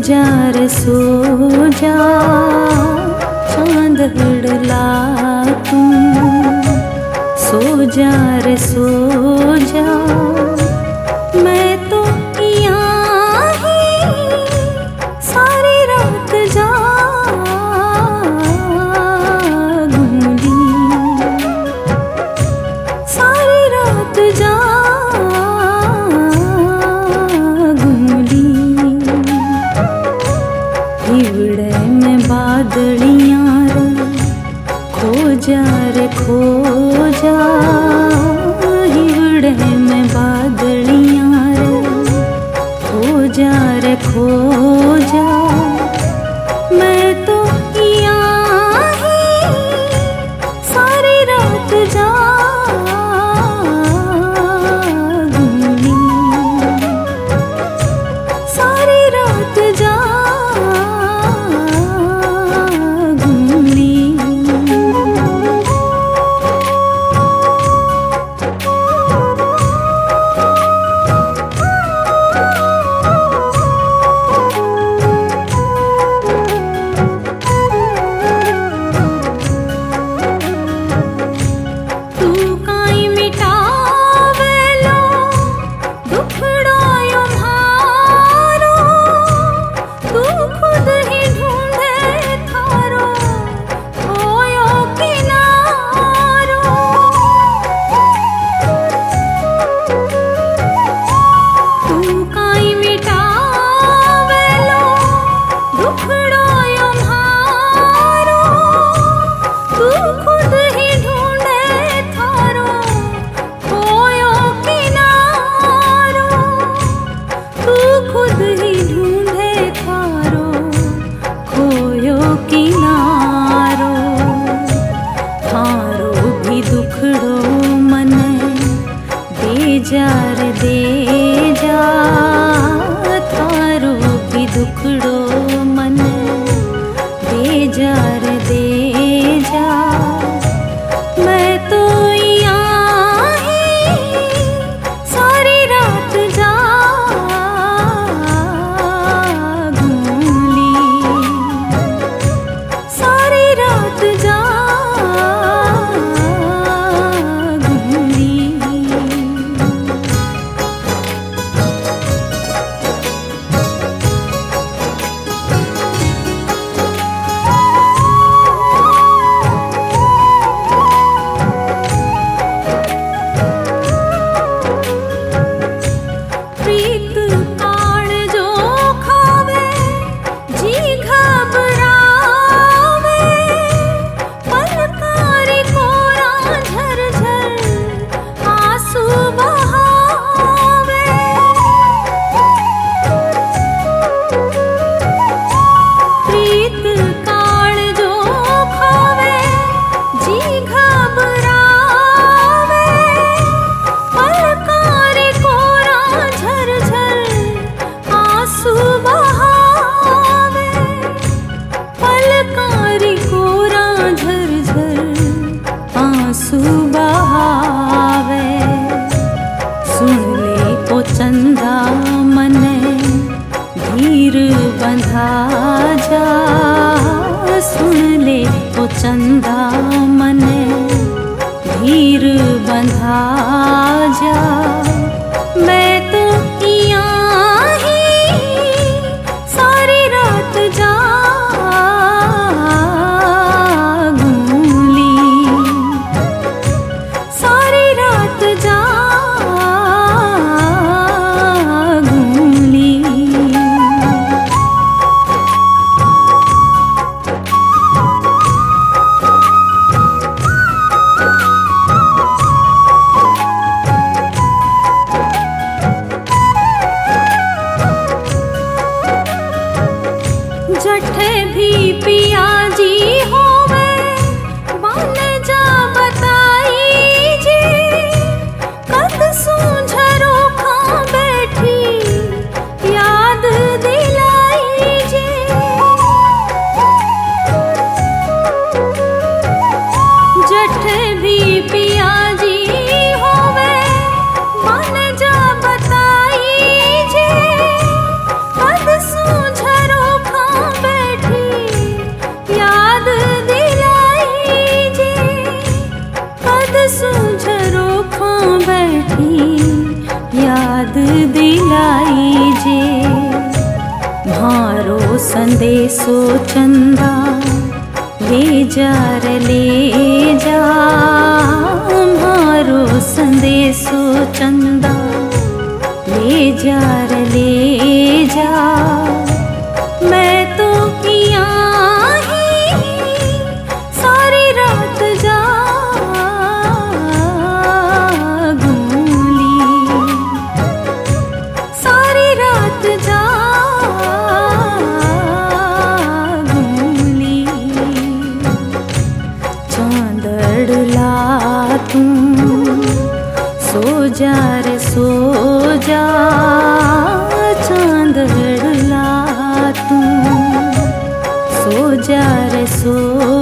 जा रे सो जा, चांद हड़ला तुम। सो जा रे सो जा, मैं तो यहाँ ही सारी रात जागूंगी, सारी रात जागूंगी। हिवड़े में बादलियाँ रे, खो जा रे खो जा। हिवड़े में बादलियाँ रे, खो जा रे खो जा। मैं तो यहाँ ही सारी रात जागूंगी, सारी रात जागूंगी। जा रे दे जा, थारो भी दुखड़ो मन दे जा रे दे जा। मैं तो यहाँ ही सारी रात जागूंगी, सारी रात जागूंगी। सुन ले ओ चंदा मने धीर बंधा जा, सुन ले ओ चंदा मने धीर बंधा जा। मैं तो यहाँ ही सारी रात जागूंगी, सारी रात जागूंगी। सो चंदा ले जा रे ले जा, मारो संदेशो चंदा ले जा रे ले जा। मैं तो किया ही सारी रात जागूंगी, सारी रात जागूंगी। चांदड़ला तू सो जा रे सो जा, चांदड़ला तू सो जा रे सो